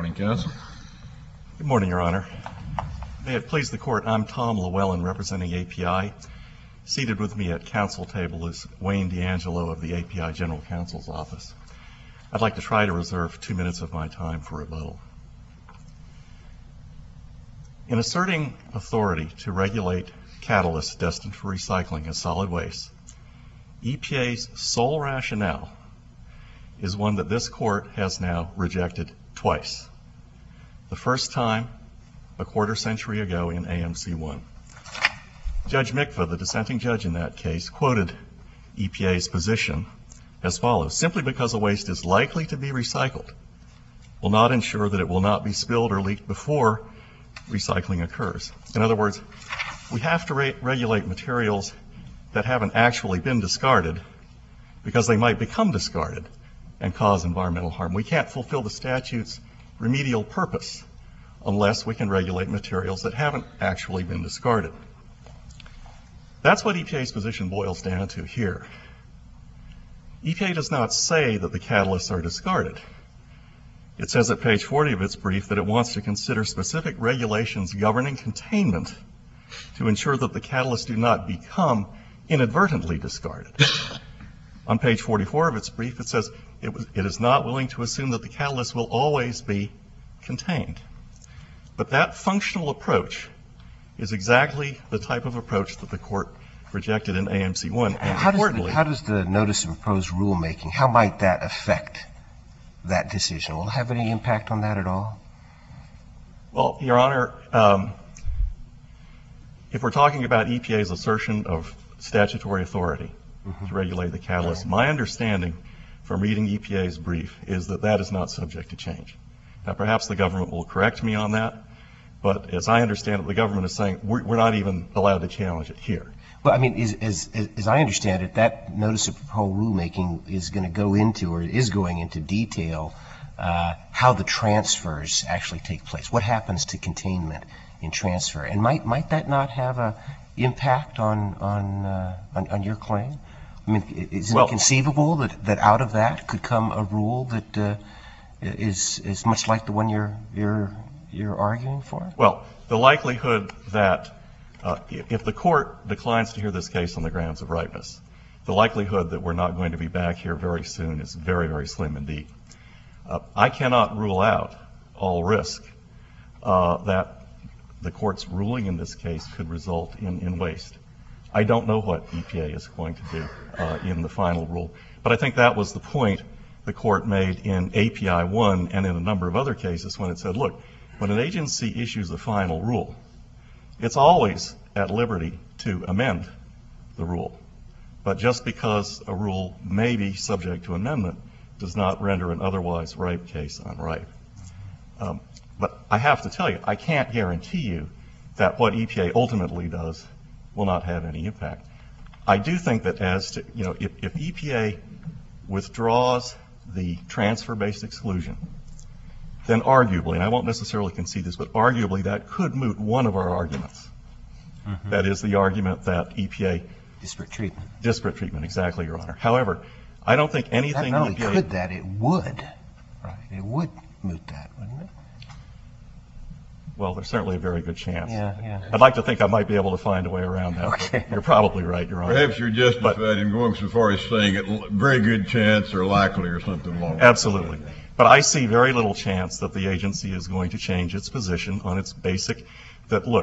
morning, counsel. Good morning, Your Honor. May it please the Court, I'm Tom Llewellyn representing API. Seated with me at counsel table is Wayne D'Angelo of the API General Counsel's Office. I'd like to try to reserve 2 minutes of my time for rebuttal. In asserting authority to regulate catalysts destined for recycling as solid waste, EPA's sole rationale is one that this Court has now rejected twice. The first time, a quarter century ago in AMC 1. Judge Mikva, the dissenting judge in that case, quoted EPA's position as follows: simply because a waste is likely to be recycled will not ensure that it will not be spilled or leaked before recycling occurs. In other words, we have to regulate materials that haven't actually been discarded because they might become discarded and cause environmental harm. We can't fulfill the statute's remedial purpose unless we can regulate materials that haven't actually been discarded. That's what EPA's position boils down to here. EPA does not say that the catalysts are discarded. It says at page 40 of its brief that it wants to consider specific regulations governing containment to ensure that the catalysts do not become inadvertently discarded. On page 44 of its brief, it says it is not willing to assume that the catalyst will always be contained. But that functional approach is exactly the type of approach that the Court rejected in AMC 1. And how does the notice of proposed rulemaking, how might that affect that decision? Will it have any impact on that at all? Well, Your Honor, if we're talking about EPA's assertion of statutory authority to regulate the catalyst, my understanding from reading EPA's brief is that that is not subject to change. Now, perhaps the government will correct me on that, but as I understand it, the government is saying we're not even allowed to challenge it here. Well, I mean, as I understand it, that notice of proposed rulemaking is going to go into, or is going into detail, how the transfers actually take place. What happens to containment in transfer? And might that not have an impact on your claim? I mean, is it conceivable that out of that could come a rule that is much like the one you're arguing for? Well, the likelihood that if the Court declines to hear this case on the grounds of ripeness, the likelihood that we're not going to be back here very soon is very, very slim indeed. I cannot rule out all risk that the Court's ruling in this case could result in waste. I don't know what EPA is going to do in the final rule, but I think that was the point the Court made in API 1 and in a number of other cases when it said, look, when an agency issues a final rule, it's always at liberty to amend the rule. But just because a rule may be subject to amendment does not render an otherwise ripe case unripe. But I have to tell you, I can't guarantee you that what EPA ultimately does will not have any impact. I do think that as to, if EPA withdraws the transfer-based exclusion, then arguably, and I won't necessarily concede this, but arguably that could moot one of our arguments. Mm-hmm. That is the argument that EPA... Disparate treatment. Disparate treatment, exactly, Your Honor. However, I don't think anything... Not only could that, it would. Right. It would moot that, wouldn't it? Well, there's certainly a very good chance. Yeah. I'd like to think I might be able to find a way around that. Okay. You're probably right, Your Honor. Perhaps you're justified in going so far as saying it very good chance or likely or something along that. Absolutely. But I see very little chance that the agency is going to change its position on its basic, that look,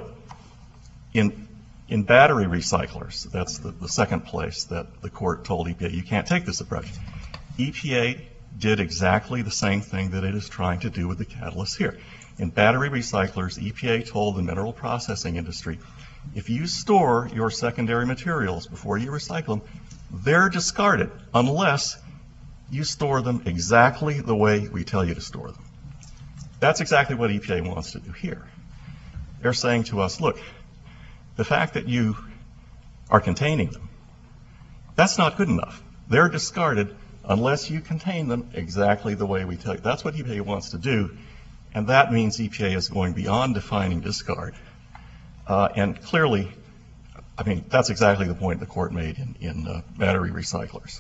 in battery recyclers, that's the second place that the Court told EPA, you can't take this approach. EPA did exactly the same thing that it is trying to do with the catalyst here. In battery recyclers, EPA told the mineral processing industry, if you store your secondary materials before you recycle them, they're discarded unless you store them exactly the way we tell you to store them. That's exactly what EPA wants to do here. They're saying to us, look, the fact that you are containing them, that's not good enough. They're discarded unless you contain them exactly the way we tell you. That's what EPA wants to do, and that means EPA is going beyond defining discard. And clearly, I mean, that's exactly the point the Court made in battery recyclers.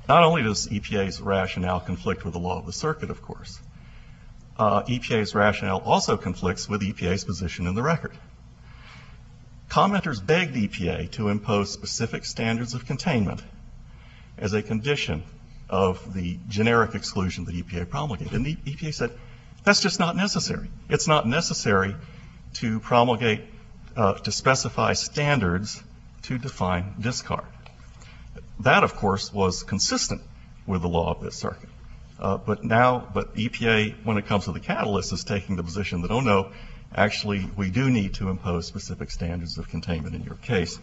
Not only does EPA's rationale conflict with the law of the circuit, of course, EPA's rationale also conflicts with EPA's position in the record. Commenters begged EPA to impose specific standards of containment as a condition of the generic exclusion that EPA promulgated. And the EPA said, that's just not necessary. It's not necessary to promulgate, to specify standards to define discard. That, of course, was consistent with the law of this circuit. But EPA, when it comes to the catalyst, is taking the position that, oh no, actually we do need to impose specific standards of containment in your case.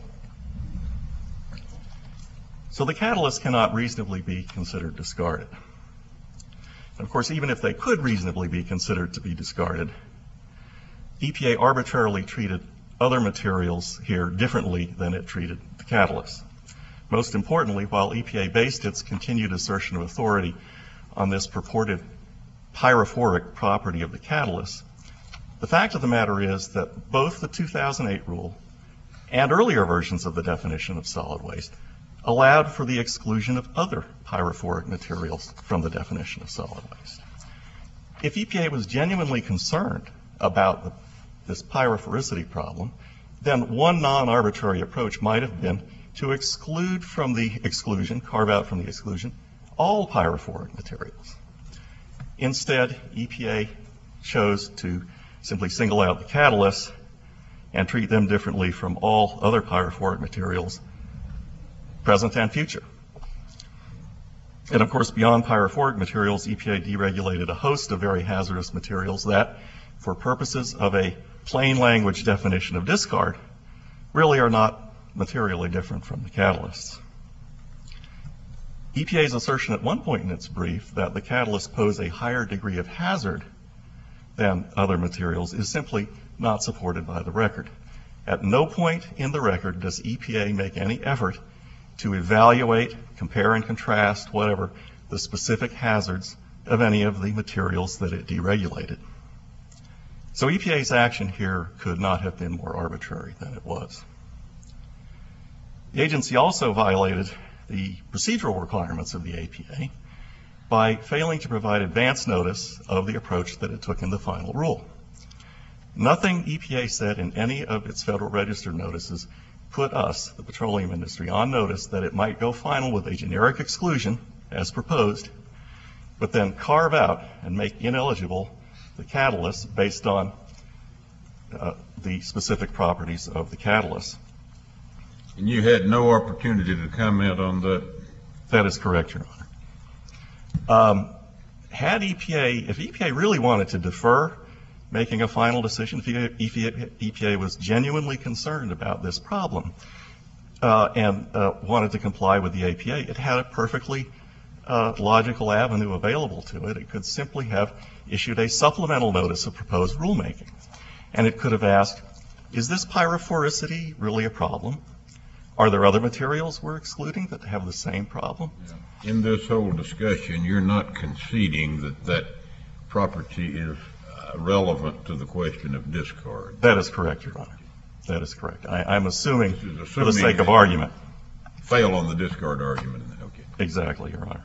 So the catalyst cannot reasonably be considered discarded. And of course, even if they could reasonably be considered to be discarded, EPA arbitrarily treated other materials here differently than it treated the catalyst. Most importantly, while EPA based its continued assertion of authority on this purported pyrophoric property of the catalyst, the fact of the matter is that both the 2008 rule and earlier versions of the definition of solid waste allowed for the exclusion of other pyrophoric materials from the definition of solid waste. If EPA was genuinely concerned about this pyrophoricity problem, then one non-arbitrary approach might have been to exclude from the exclusion, carve out from the exclusion, all pyrophoric materials. Instead, EPA chose to simply single out the catalysts and treat them differently from all other pyrophoric materials, present and future. And of course, beyond pyrophoric materials, EPA deregulated a host of very hazardous materials that, for purposes of a plain language definition of discard, really are not materially different from the catalysts. EPA's assertion at one point in its brief that the catalysts pose a higher degree of hazard than other materials is simply not supported by the record. At no point in the record does EPA make any effort to evaluate, compare and contrast, whatever, the specific hazards of any of the materials that it deregulated. So EPA's action here could not have been more arbitrary than it was. The agency also violated the procedural requirements of the APA by failing to provide advance notice of the approach that it took in the final rule. Nothing EPA said in any of its Federal Register notices put us, the petroleum industry, on notice that it might go final with a generic exclusion, as proposed, but then carve out and make ineligible the catalyst based on the specific properties of the catalyst. And you had no opportunity to comment on that? That is correct, Your Honor. If EPA really wanted to defer making a final decision, if EPA was genuinely concerned about this problem and wanted to comply with the APA, it had a perfectly logical avenue available to it. It could simply have issued a supplemental notice of proposed rulemaking. And it could have asked, is this pyrophoricity really a problem? Are there other materials we're excluding that have the same problem? In this whole discussion, you're not conceding that that property is relevant to the question of discard. That is correct, Your Honor. That is correct. I'm assuming for the sake of argument. Fail on the discard argument. Okay. Exactly, Your Honor.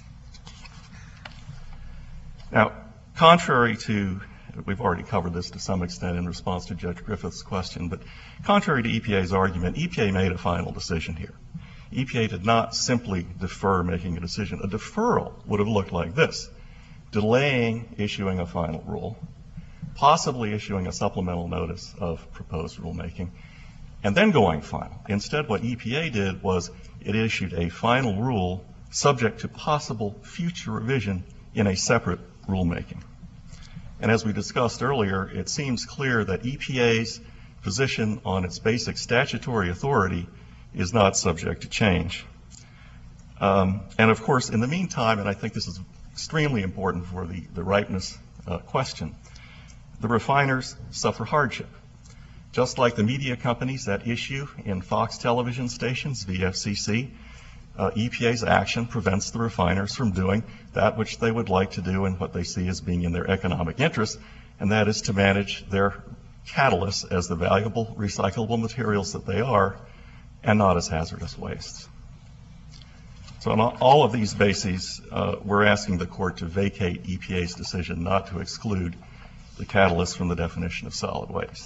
Now, contrary to, we've already covered this to some extent in response to Judge Griffith's question, but contrary to EPA's argument, EPA made a final decision here. EPA did not simply defer making a decision. A deferral would have looked like this: delaying issuing a final rule, possibly issuing a supplemental notice of proposed rulemaking, and then going final. Instead, what EPA did was it issued a final rule subject to possible future revision in a separate rulemaking. And as we discussed earlier, it seems clear that EPA's position on its basic statutory authority is not subject to change. And of course, in the meantime, and I think this is extremely important for the ripeness question, the refiners suffer hardship. Just like the media companies that issue in Fox television stations, VFCC, EPA's action prevents the refiners from doing that which they would like to do and what they see as being in their economic interest, and that is to manage their catalysts as the valuable recyclable materials that they are and not as hazardous wastes. So on all of these bases, we're asking the court to vacate EPA's decision not to exclude the catalyst from the definition of solid waste.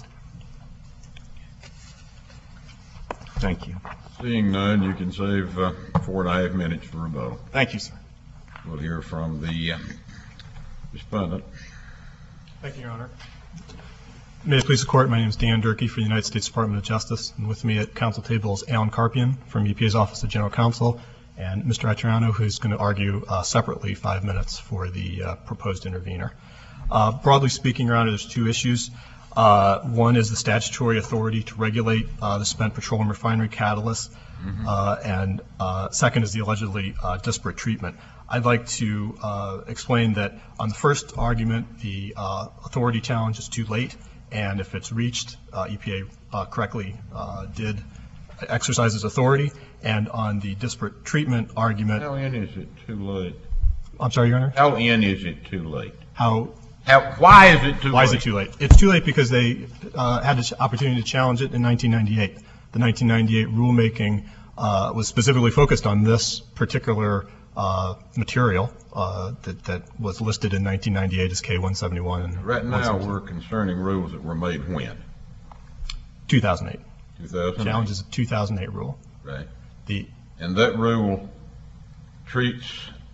Thank you. Seeing none, you can save 4.5 minutes for rebuttal. Thank you, sir. We'll hear from the respondent. Thank you, Your Honor. May it please the Court, my name is Dan Durkee for the United States Department of Justice, and with me at council table is Alan Carpian from EPA's Office of General Counsel, and Mr. Atriano, who's going to argue separately 5 minutes for the proposed intervener. Broadly speaking, Your Honor, there's two issues. One is the statutory authority to regulate the spent petroleum refinery catalyst, and second is the allegedly disparate treatment. I'd like to explain that on the first argument, the authority challenge is too late, and if it's reached, EPA correctly did exercise its authority, and on the disparate treatment argument. How in is it too late? I'm sorry, Your Honor? How in is it too late? Why is it too late? Why is it too late? It's too late because they had the opportunity to challenge it in 1998. The 1998 rulemaking was specifically focused on this particular material that was listed in 1998 as K171. And right now, we're concerning rules that were made when? 2008. 2008. Challenge is a 2008 rule. Right. And that rule treats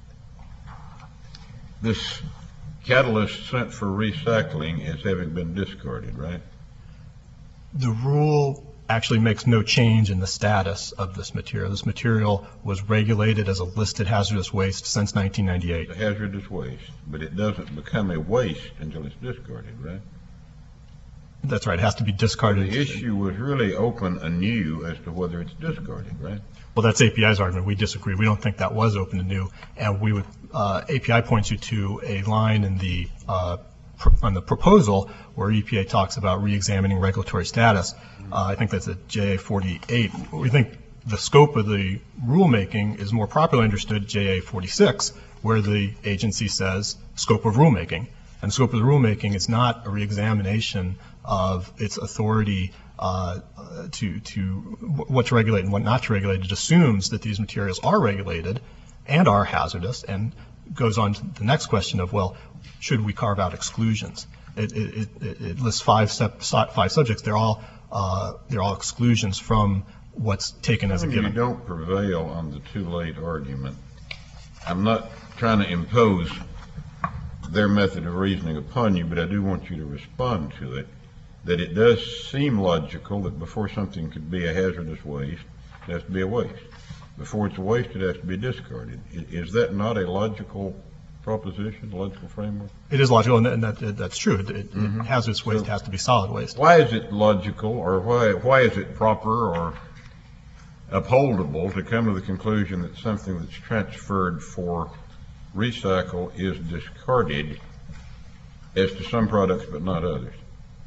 this catalyst sent for recycling as having been discarded, right? The rule actually makes no change in the status of this material. This material was regulated as a listed hazardous waste since 1998. It's a hazardous waste, but it doesn't become a waste until it's discarded, right? That's right. It has to be discarded. The issue was really open anew as to whether it's discarded, right? Well, that's API's argument. We disagree. We don't think that was open anew, and we would API points you to a line in the on the proposal where EPA talks about re-examining regulatory status. I think that's at JA 48. We think the scope of the rulemaking is more properly understood at JA 46, where the agency says scope of rulemaking. And the scope of the rulemaking is not a re-examination of its authority to what to regulate and what not to regulate. It assumes that these materials are regulated and are hazardous, and goes on to the next question of, well, should we carve out exclusions? It lists five subjects. They're all exclusions from what's taken as a given. You don't prevail on the too late argument. I'm not trying to impose their method of reasoning upon you, but I do want you to respond to it, that it does seem logical that before something could be a hazardous waste, it has to be a waste. Before it's a waste, it has to be discarded. Is that not a logical proposition, logical framework? It is logical, and that's true. Hazardous waste has to be solid waste. Why is it logical, or why is it proper or upholdable to come to the conclusion that something that's transferred for recycle is discarded as to some products but not others?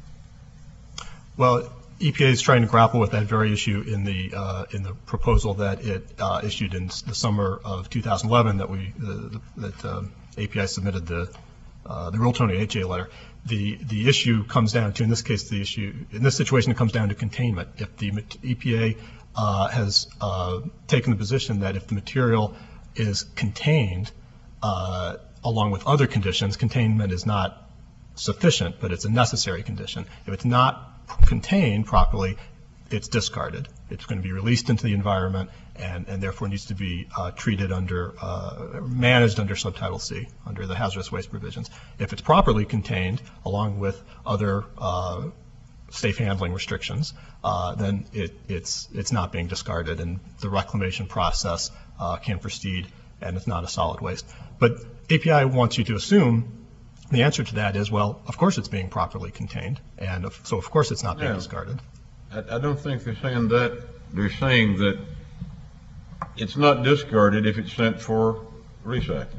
Well, EPA is trying to grapple with that very issue in the proposal that it issued in the summer of 2011 that API submitted the Rule 20 HA letter. The issue comes down to, in this case, in this situation, it comes down to containment. If the EPA has taken the position that if the material is contained along with other conditions, containment is not sufficient, but it's a necessary condition. If it's not contained properly, it's discarded. It's going to be released into the environment and therefore needs to be treated under, managed under Subtitle C, under the hazardous waste provisions. If it's properly contained along with other safe handling restrictions, then it's not being discarded, and the reclamation process can proceed, and it's not a solid waste. But API wants you to assume the answer to that is, well, of course it's being properly contained, and so of course it's not being discarded. I don't think they're saying that. They're saying that it's not discarded if it's sent for recycling.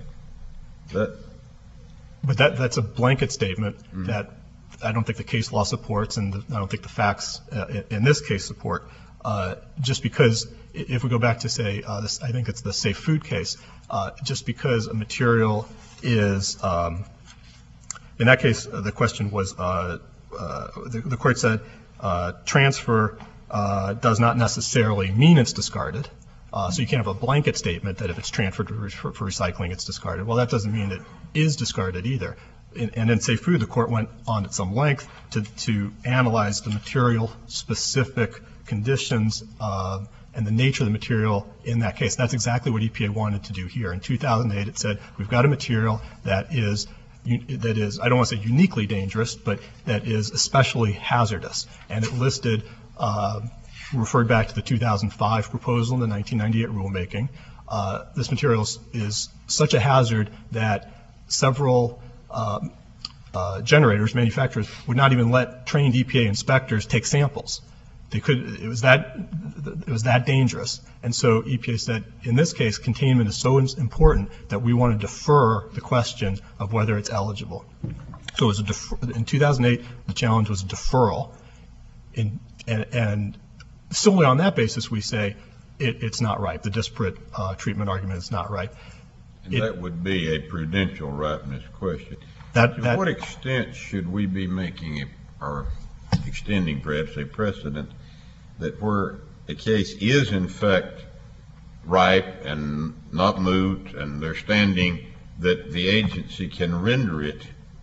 But that's a blanket statement that I don't think the case law supports, and I don't think the facts in this case support. Just because, if we go back to say, I think it's the safe food case, just because a material is in that case, the question was, the court said transfer does not necessarily mean it's discarded. So you can't have a blanket statement that if it's transferred for recycling, it's discarded. Well, that doesn't mean it is discarded either. And in Safe Food, the court went on at some length to analyze the material specific conditions and the nature of the material in that case. That's exactly what EPA wanted to do here. In 2008, it said, we've got a material that is, I don't want to say uniquely dangerous, but that is especially hazardous. And it listed, referred back to the 2005 proposal in the 1998 rulemaking. This material is such a hazard that several generators, manufacturers, would not even let trained EPA inspectors take samples. They could. It was that dangerous. And so EPA said, in this case, containment is so important that we want to defer the question of whether it's eligible. So it was in 2008, the challenge was deferral. And solely on that basis, we say it's not right. The disparate treatment argument is not right. And that would be a prudential ripeness question. To what extent should we be making or extending perhaps a precedent that where a case is in fact ripe and not moot and they're standing, that the agency can render it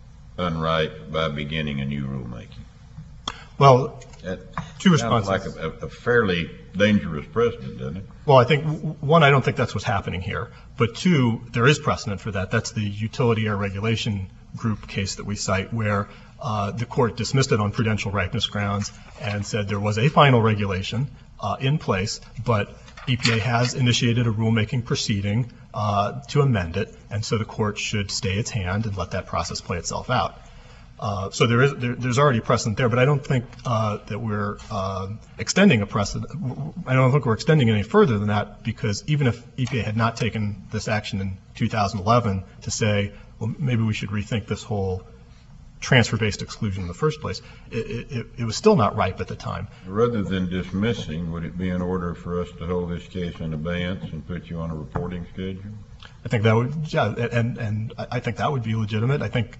unripe by beginning a new rulemaking? Well, that two responses. Sounds like a fairly dangerous precedent, doesn't it? Well, I think, one, I don't think that's what's happening here. But two, there is precedent for that. That's the Utility Air Regulation Group case that we cite, where the court dismissed it on prudential ripeness grounds and said there was a final regulation in place, but EPA has initiated a rulemaking proceeding to amend it, and so the court should stay its hand and let that process play itself out. So there's already precedent there, but I don't think that we're extending a precedent. I don't think we're extending any further than that, because even if EPA had not taken this action in 2011 to say, well, maybe we should rethink this whole transfer-based exclusion in the first place, it was still not ripe at the time. Rather than dismissing, would it be in order for us to hold this case in abeyance and put you on a reporting schedule? I think that would, yeah, and I think that would be legitimate. I think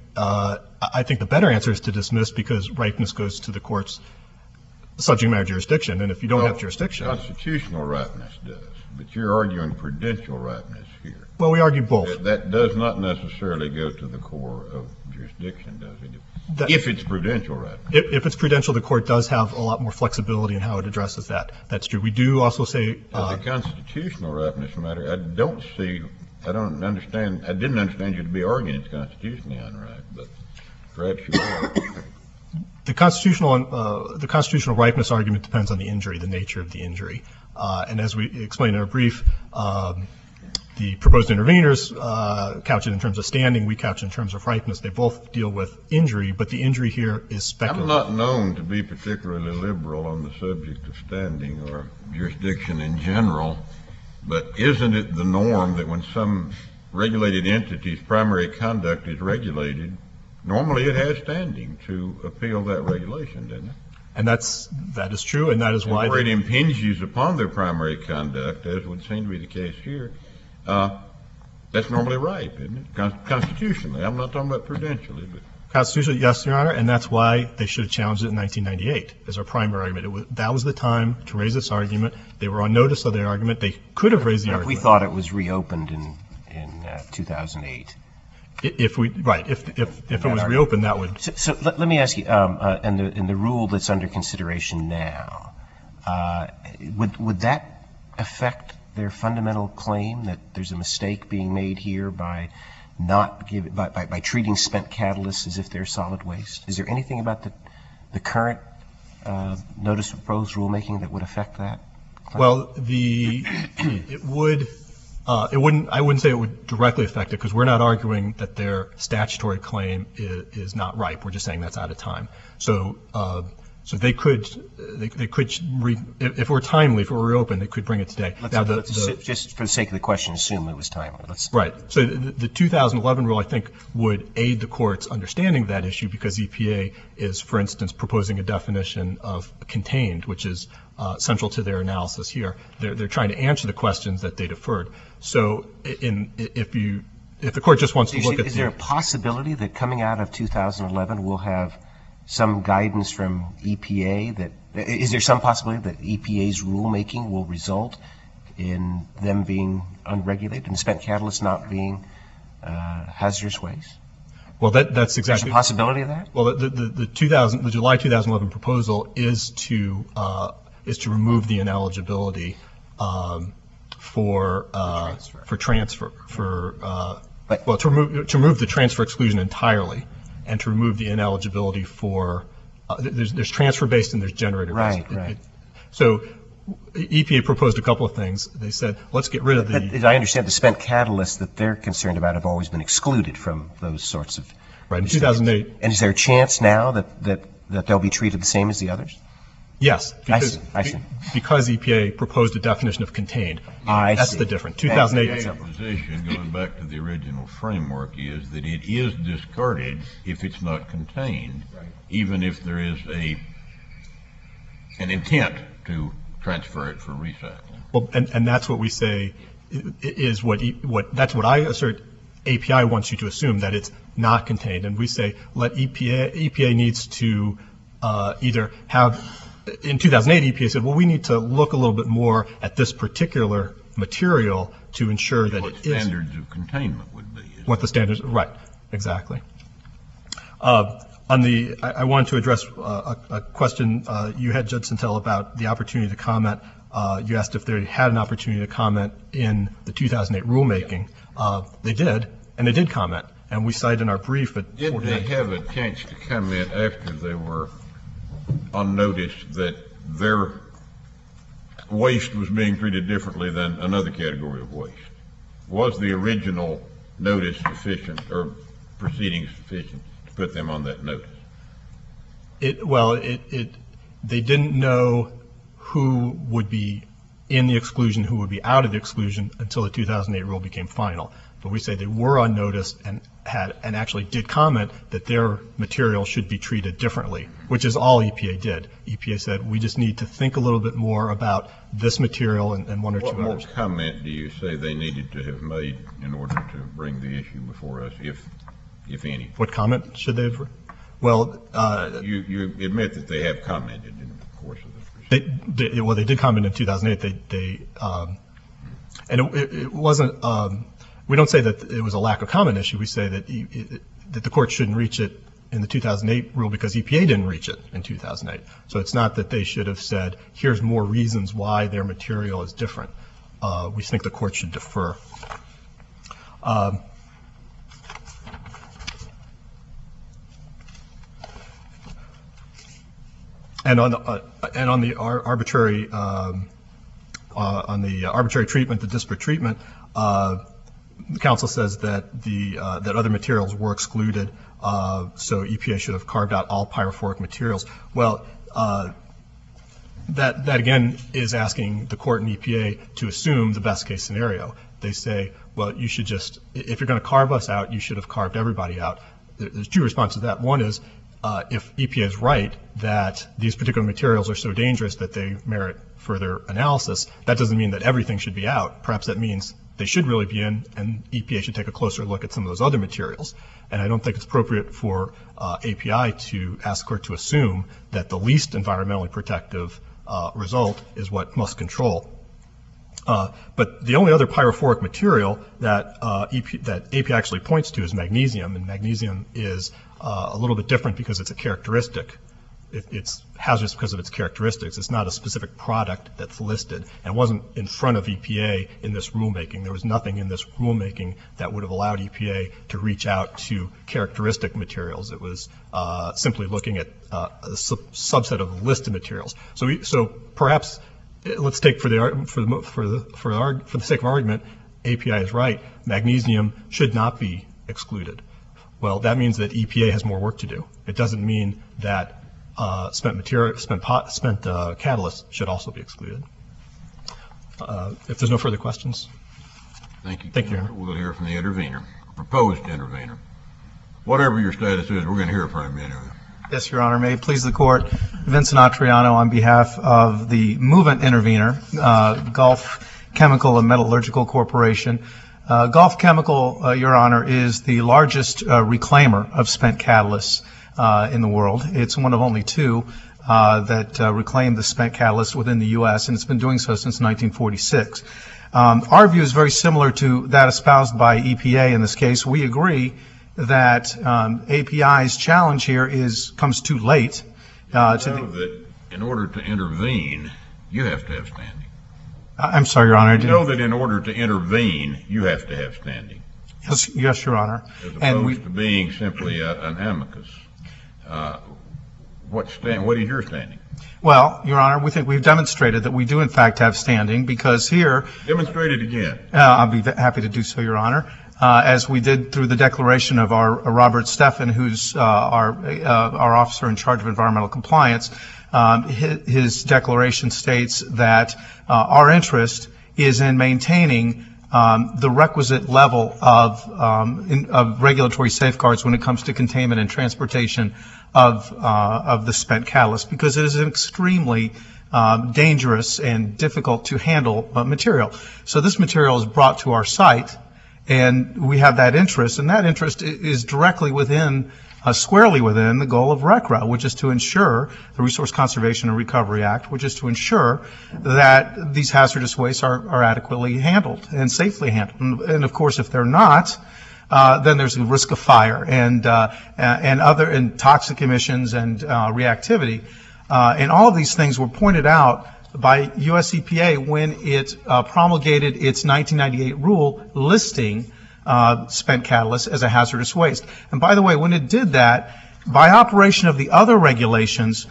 the better answer is to dismiss, because ripeness goes to the court's subject matter jurisdiction, and if you don't have jurisdiction. Constitutional ripeness does, but you're arguing prudential ripeness here. Well, we argue both. That does not necessarily go to the core of jurisdiction, does it? If it's prudential ripeness. If it's prudential, the court does have a lot more flexibility in how it addresses that. That's true. We do also say the constitutional ripeness matter, I didn't understand you to be arguing it's constitutionally unripe, but perhaps you are. The constitutional ripeness argument depends on the injury, the nature of the injury. And as we explained in our brief, the proposed interveners couch it in terms of standing, we couch it in terms of ripeness. They both deal with injury, but the injury here is speculative. I'm not known to be particularly liberal on the subject of standing or jurisdiction in general, but isn't it the norm that when some regulated entity's primary conduct is regulated, normally it has standing to appeal that regulation, doesn't it? And that is true, and that is why. Where it impinges upon their primary conduct, as would seem to be the case here, that's normally ripe, isn't it? Constitutionally. I'm not talking about prudentially. But constitutionally, yes, Your Honor, and that's why they should have challenged it in 1998 as our primary argument. That was the time to raise this argument. They were on notice of their argument. They could have raised the argument. We thought it was reopened in 2008. If it was reopened, that would. So let me ask you, in the rule that's under consideration now, would that affect their fundamental claim that there's a mistake being made here by treating spent catalysts as if they're solid waste? Is there anything about the current notice of proposed rulemaking that would affect that claim? Well, it would. I wouldn't say it would directly affect it, because we're not arguing that their statutory claim is not ripe. We're just saying that's out of time. So they could, if we're timely, if we're reopened, they could bring it today. Just for the sake of the question, assume it was timely. Right. So the 2011 rule, I think, would aid the court's understanding of that issue, because EPA is, for instance, proposing a definition of contained, which is central to their analysis here. They're trying to answer the questions that they deferred. So if the court just wants to look at. Is there a possibility that coming out of 2011 we'll have some guidance from EPA is there some possibility that EPA's rulemaking will result in them being unregulated and spent catalyst not being hazardous waste? Well, that's There's a exactly. possibility of that? Well, the July 2011 proposal is to remove the ineligibility for transfer to remove the transfer exclusion entirely, and to remove the ineligibility for there's transfer based and there's generator based. Right. So EPA proposed a couple of things. They said, let's get rid of But as I understand, the spent catalysts that they're concerned about have always been excluded from those sorts of. Right, in 2008. And is there a chance now that they'll be treated the same as the others? Yes. I see. Because EPA proposed a definition of contained. That's the difference. The 2008. position, going back to the original framework, is that it is discarded if it's not contained, even if there is an intent to transfer it for recycling. Well, and that's what we say is that's what I assert API wants you to assume, that it's not contained. And we say let EPA needs to either have, in 2008 EPA said, well, we need to look a little bit more at this particular material to ensure that What it is. standards of containment would be. What the standards, right, exactly. I wanted to address a question you had, Judge Santel, about the opportunity to comment. You asked if they had an opportunity to comment in the 2008 rulemaking. They did, and they did comment. And we cite in our brief at Did they have a chance to comment after they were on notice that their waste was being treated differently than another category of waste? Was the original notice sufficient, or proceedings sufficient, to put them on that notice? They didn't know who would be in the exclusion, who would be out of the exclusion until the 2008 rule became final. But we say they were on notice and actually did comment that their material should be treated differently, which is all EPA did. EPA said, we just need to think a little bit more about this material and one or two others. What more comment do you say they needed to have made in order to bring the issue before us, if any? What comment should they have? Well, you admit that they have commented in the course of this proceeding. They did comment in 2008. And it wasn't. We don't say that it was a lack of comment issue. We say that the court shouldn't reach it in the 2008 rule because EPA didn't reach it in 2008. So it's not that they should have said, here's more reasons why their material is different. We think the court should defer. And on the arbitrary treatment, the disparate treatment, the council says that that other materials were excluded, so EPA should have carved out all pyrophoric materials. Well, that again is asking the court and EPA to assume the best case scenario. They say, well, you should just, if you're going to carve us out, you should have carved everybody out. There's two responses to that. One is, if EPA is right that these particular materials are so dangerous that they merit further analysis, that doesn't mean that everything should be out. Perhaps that means they should really be in, and EPA should take a closer look at some of those other materials. And I don't think it's appropriate for API to ask the court to assume that the least environmentally protective result is what must control. But the only other pyrophoric material that API actually points to is magnesium, and magnesium is a little bit different because it's a characteristic. It's hazardous because of its characteristics. It's not a specific product that's listed, and it wasn't in front of EPA in this rulemaking. There was nothing in this rulemaking that would have allowed EPA to reach out to characteristic materials. It was simply looking at a subset of listed materials. So perhaps let's take for the sake of argument, API is right. Magnesium should not be excluded. Well, that means that EPA has more work to do. It doesn't mean that spent catalysts should also be excluded. If there's no further questions. Thank you. Thank you. We'll hear from the intervener, proposed intervener. Whatever your status is, we're going to hear from you anyway. Yes, Your Honor. May it please the Court. Vincent Atriano on behalf of the movement intervener, Gulf Chemical and Metallurgical Corporation. Gulf Chemical, Your Honor, is the largest reclaimer of spent catalysts in the world. It's one of only two. that reclaimed the spent catalyst within the U.S., and it's been doing so since 1946. Our view is very similar to that espoused by EPA in this case. We agree that API's challenge here comes too late. That in order to intervene, you have to have standing. I'm sorry, Your Honor. You know that in order to intervene, you have to have standing. Yes, Your Honor. As opposed to being simply an amicus. What is your standing? Well, Your Honor, we think we've demonstrated that we do in fact have standing, because here... Demonstrate it again. I'll be happy to do so, Your Honor. As we did through the declaration of our Robert Steffen, who's our officer in charge of environmental compliance. His declaration states that our interest is in maintaining the requisite level of regulatory safeguards when it comes to containment and transportation of the spent catalyst, because it is an extremely dangerous and difficult to handle material. So this material is brought to our site, and we have that interest, and that interest is directly within, squarely within the goal of RCRA, which is to ensure, the Resource Conservation and Recovery Act, which is to ensure that these hazardous wastes are adequately handled and safely handled. And of course, if they're not, then there's a risk of fire and toxic emissions and reactivity. And all of these things were pointed out by U.S. EPA when it promulgated its 1998 rule listing spent catalyst as a hazardous waste. And by the way, when it did that, by operation of the other regulations,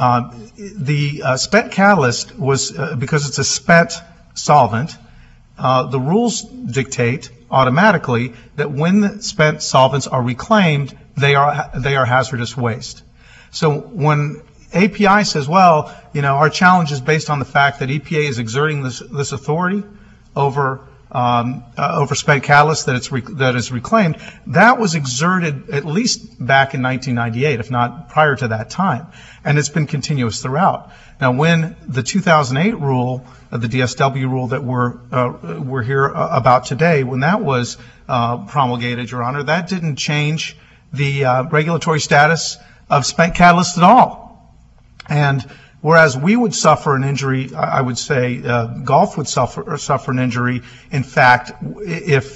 the spent catalyst was, because it's a spent solvent, the rules dictate automatically that when the spent solvents are reclaimed, they are hazardous waste. So when API says, well, you know, our challenge is based on the fact that EPA is exerting this authority over spent catalyst that is reclaimed, that was exerted at least back in 1998, if not prior to that time, and it's been continuous throughout. Now, when the 2008 rule, the DSW rule that we're here about today, when that was promulgated, Your Honor, that didn't change the regulatory status of spent catalyst at all. And whereas we would suffer an injury, I would say Gulf would suffer an injury, in fact, if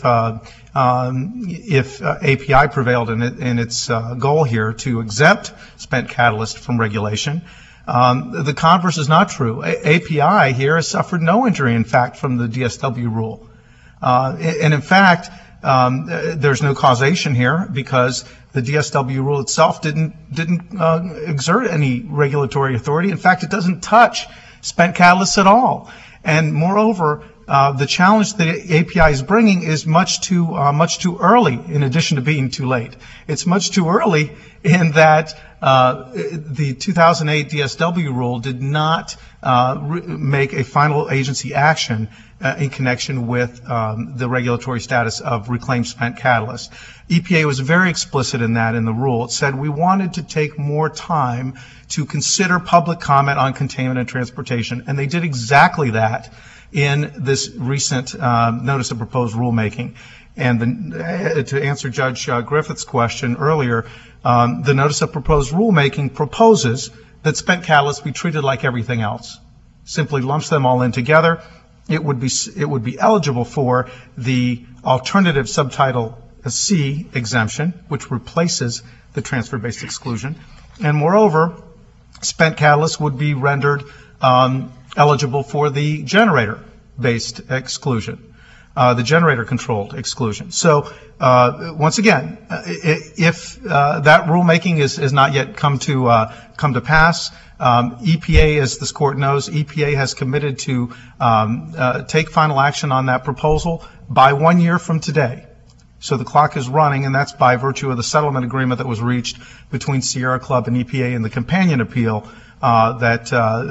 API prevailed in its goal here to exempt spent catalyst from regulation. The converse is not true. API here has suffered no injury, in fact, from the DSW rule. And in fact, there's no causation here because the DSW rule itself didn't exert any regulatory authority. In fact, it doesn't touch spent catalysts at all. And moreover, the challenge that API is bringing is much too early, in addition to being too late. It's much too early in that the 2008 DSW rule did not make a final agency action in connection with the regulatory status of reclaimed spent catalyst. EPA was very explicit in that in the rule. It said we wanted to take more time to consider public comment on containment and transportation, and they did exactly that in this recent notice of proposed rulemaking. And to answer Judge Griffith's question earlier, the notice of proposed rulemaking proposes that spent catalysts be treated like everything else. Simply lumps them all in together. It would be eligible for the alternative subtitle C exemption, which replaces the transfer-based exclusion. And moreover, spent catalysts would be rendered eligible for the generator-based exclusion, the generator-controlled exclusion. So once again, if that rulemaking is not yet come to pass, EPA, as this court knows, EPA has committed to take final action on that proposal by 1 year from today. So the clock is running, and that's by virtue of the settlement agreement that was reached between Sierra Club and EPA in the companion appeal that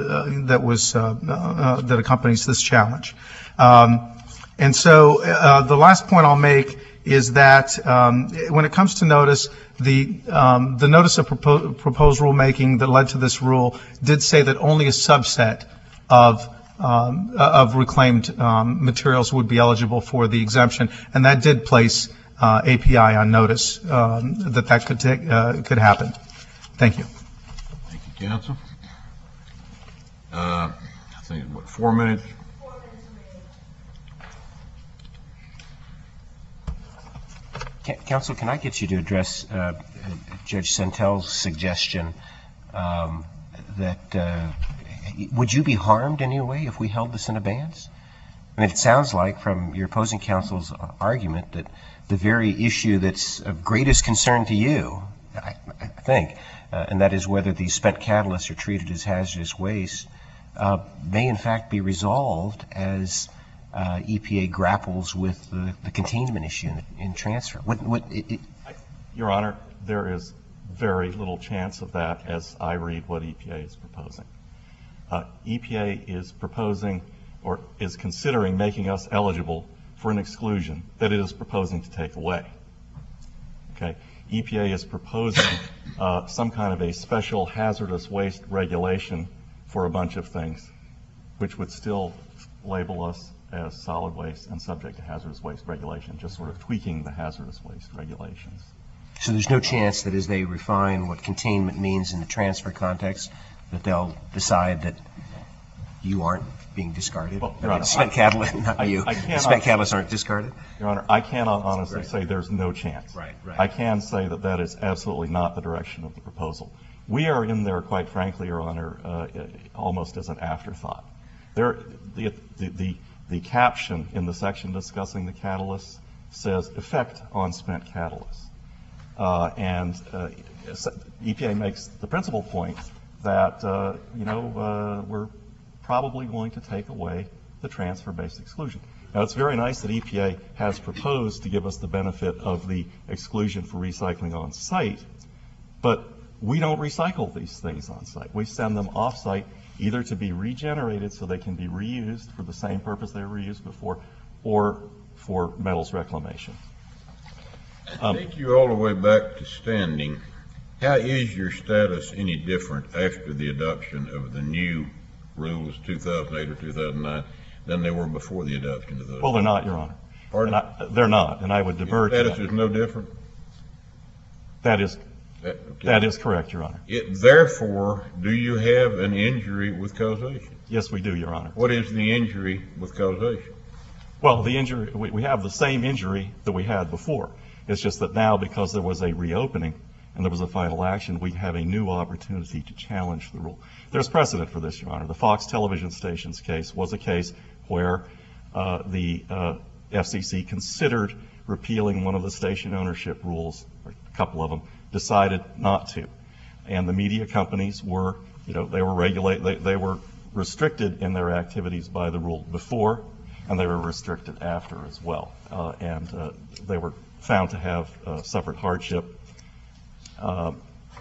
accompanies this challenge. And so the last point I'll make is that when it comes to notice, the notice of proposed rulemaking that led to this rule did say that only a subset of reclaimed materials would be eligible for the exemption, and that did place API on notice that could happen. Thank you. Thank you, counsel. I think, what, 4 minutes? Counsel, can I get you to address Judge Sentel's suggestion that would you be harmed in any way if we held this in abeyance? I mean, it sounds like from your opposing counsel's argument that the very issue that's of greatest concern to you, I think, and that is whether these spent catalysts are treated as hazardous waste, may in fact be resolved as EPA grapples with the containment issue in transfer. Your Honor, there is very little chance of that as I read what EPA is proposing. EPA is proposing or is considering making us eligible for an exclusion that it is proposing to take away. Okay? EPA is proposing some kind of a special hazardous waste regulation for a bunch of things, which would still label us as solid waste and subject to hazardous waste regulation, just sort of tweaking the hazardous waste regulations. So there's no chance that as they refine what containment means in the transfer context, that they'll decide that you aren't being discarded? Well, Your Honor, spent catalysts, not you. Spent catalysts aren't discarded? Your Honor, I cannot honestly say there's no chance. Right. I can say that that is absolutely not the direction of the proposal. We are in there, quite frankly, Your Honor, almost as an afterthought. The caption in the section discussing the catalysts says effect on spent catalysts. And EPA makes the principal point that, we're probably going to take away the transfer-based exclusion. Now, it's very nice that EPA has proposed to give us the benefit of the exclusion for recycling on site, but we don't recycle these things on site. We send them off site either to be regenerated so they can be reused for the same purpose they were reused before, or for metals reclamation. I take you all the way back to standing. How is your status any different after the adoption of the new rules, 2008 or 2009, than they were before the adoption of those? Well, they're not, Your Honor. Pardon? They're not, and I would divert Your status is no different? That is Okay. correct, Your Honor. Therefore, do you have an injury with causation? Yes, we do, Your Honor. What is the injury with causation? Well, the injury, we have the same injury that we had before. It's just that now, because there was a reopening and there was a final action, we have a new opportunity to challenge the rule. There's precedent for this, Your Honor. The Fox television station's case was a case where the FCC considered repealing one of the station ownership rules, or a couple of them, decided not to. And the media companies were, they were restricted in their activities by the rule before, and they were restricted after as well. And they were found to have suffered hardship. Okay,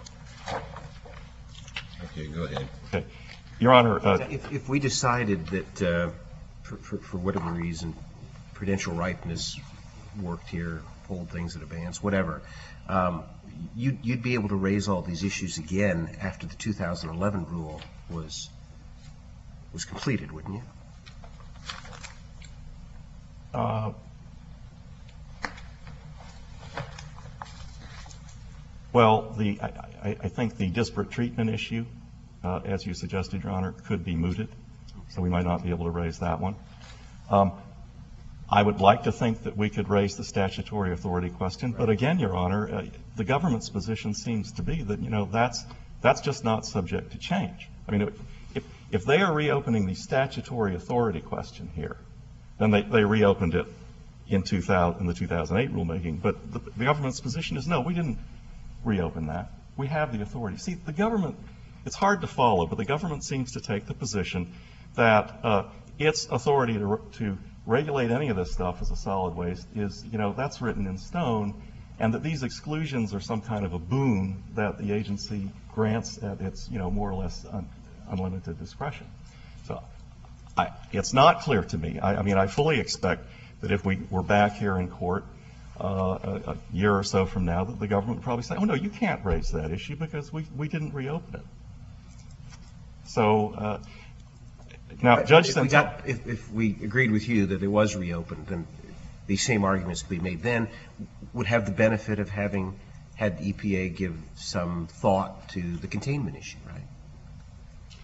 go ahead. Okay. Your Honor. If we decided that, for whatever reason, prudential ripeness worked here, hold things in abeyance, whatever, you'd be able to raise all these issues again after the 2011 rule was completed, wouldn't you? Well, I think the disparate treatment issue, as you suggested, Your Honor, could be mooted, so we might not be able to raise that one. I would like to think that we could raise the statutory authority question, but again, Your Honor, the government's position seems to be that, that's just not subject to change. I mean, if they are reopening the statutory authority question here, then they reopened it in the 2008 rulemaking, but the government's position is no, we didn't reopen that. We have the authority. See, the government, it's hard to follow, but the government seems to take the position that its authority to regulate any of this stuff as a solid waste is, that's written in stone, and that these exclusions are some kind of a boon that the agency grants at its, more or less unlimited discretion. So it's not clear to me. I mean, I fully expect that if we were back here in court a year or so from now, that the government would probably say, oh, no, you can't raise that issue because we didn't reopen it. So now, Judge Sentel. If we agreed with you that it was reopened, then these same arguments could be made then, would have the benefit of having had EPA give some thought to the containment issue, right?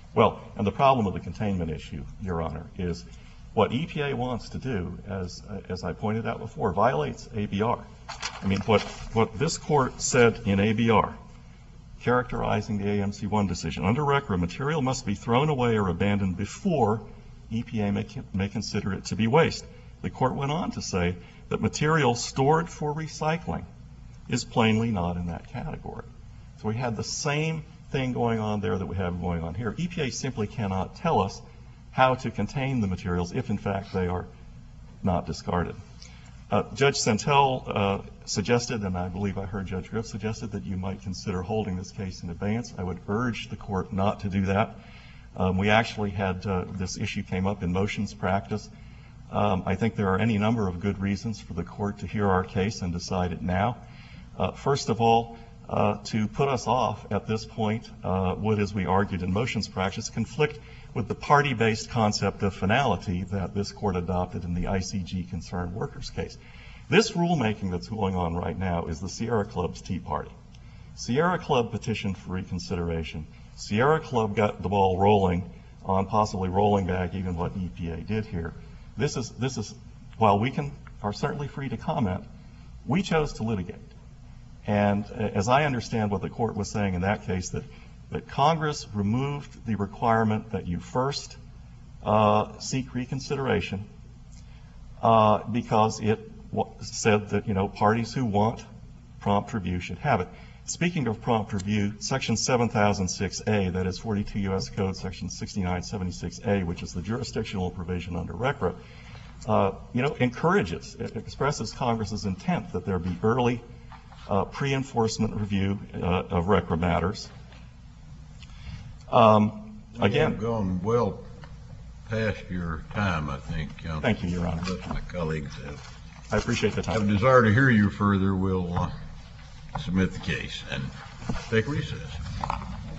Well, and the problem with the containment issue, Your Honor, is what EPA wants to do, as I pointed out before, violates ABR. I mean, what this court said in ABR, characterizing the AMC1 decision, under RCRA, material must be thrown away or abandoned before EPA may consider it to be waste. The court went on to say that material stored for recycling is plainly not in that category. So we had the same thing going on there that we have going on here. EPA simply cannot tell us how to contain the materials if, in fact, they are not discarded. Judge Santel suggested, and I believe I heard Judge Griff suggested, that you might consider holding this case in advance. I would urge the court not to do that. We actually had this issue came up in motions practice. I think there are any number of good reasons for the court to hear our case and decide it now. First of all, to put us off at this point would, as we argued in motions practice, conflict with the party-based concept of finality that this court adopted in the ICG Concerned Workers case. This rulemaking that's going on right now is the Sierra Club's Tea Party. Sierra Club petitioned for reconsideration. Sierra Club got the ball rolling on possibly rolling back even what EPA did here. This is while we are certainly free to comment, we chose to litigate. And as I understand what the court was saying in that case, that Congress removed the requirement that you first seek reconsideration because it said that, parties who want prompt review should have it. Speaking of prompt review, Section 7006A, that is 42 U.S. Code Section 6976A, which is the jurisdictional provision under RCRA, encourages, it expresses Congress's intent that there be early pre-enforcement review of RCRA matters. Again, You've gone well past your time, I think. Thank you, Your Honor. Unless my colleagues have. I appreciate the Have a time. desire to hear you further, we'll submit the case and take recess.